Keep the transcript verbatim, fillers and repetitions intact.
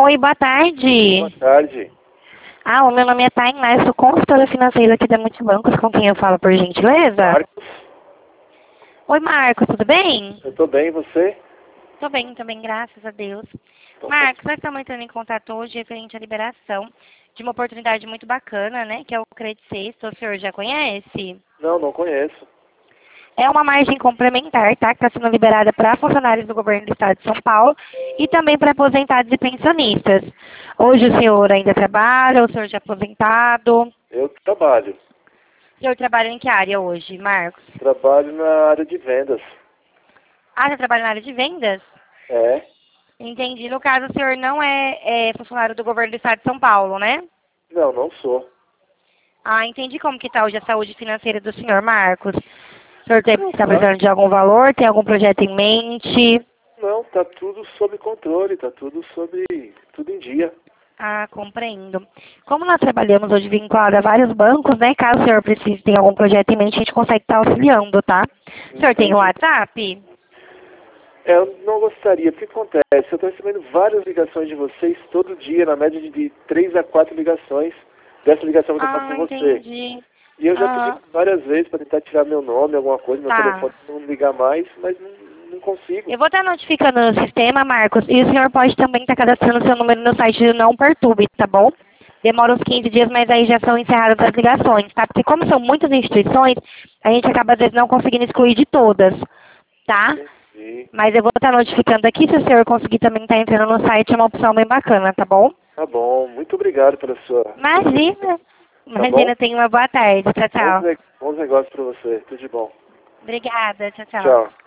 Oi, boa tarde. Boa tarde. Ah, o meu nome é Tainá, eu sou consultora financeira aqui da Multibancos, com quem eu falo, por gentileza? Marcos, Oi, Marcos, tudo bem? eu tô bem, e você? Tô bem também, graças a Deus. Então, Marcos, nós estamos entrando em contato hoje referente à liberação de uma oportunidade muito bacana, né, que é o Credit Sexto, o senhor já conhece? Não, não conheço. É uma margem complementar, tá? Que está sendo liberada para funcionários do governo do estado de São Paulo e também para aposentados e pensionistas. Hoje o senhor ainda trabalha, o senhor já é aposentado? Eu trabalho. O senhor trabalha em que área hoje, Marcos? Trabalho na área de vendas. Ah, você trabalha na área de vendas? É? Entendi. No caso, o senhor não é, é funcionário do governo do estado de São Paulo, né? Não, não sou. Ah, entendi como que está hoje a saúde financeira do senhor, Marcos. O senhor está Tá? precisando de algum valor? Tem algum projeto em mente? Não, tá tudo sob controle, tá tudo sobre, tudo em dia. Ah, compreendo. Como nós trabalhamos hoje vinculado a vários bancos, né? Caso o senhor precise ter algum projeto em mente, a gente consegue estar auxiliando, tá? O senhor tem o Entendi. WhatsApp? É, eu não gostaria, o que acontece? Eu tô recebendo várias ligações de vocês todo dia, na média de três a quatro ligações dessa ligação que eu faço Ah, com você. entendi. E eu já pedi Aham, várias vezes para tentar tirar meu nome, alguma coisa, meu tá. telefone não ligar mais, mas não, não consigo. Eu vou estar notificando no sistema, Marcos, e o senhor pode também estar cadastrando seu número no site do Não Perturbe, tá bom? Demora uns quinze dias, mas aí já são encerradas as ligações, tá? Porque como são muitas instituições, a gente acaba às vezes não conseguindo excluir de todas, tá? Entendi. Mas eu vou estar notificando aqui, se o senhor conseguir também estar entrando no site, é uma opção bem bacana, tá bom? Tá bom, muito obrigado pela sua... Imagina. Tá bom? Imagina, tenha uma boa tarde. Tchau, Bons, tchau. ne- bons negócios para você. Tudo de bom. Obrigada. Tchau, tchau. Tchau.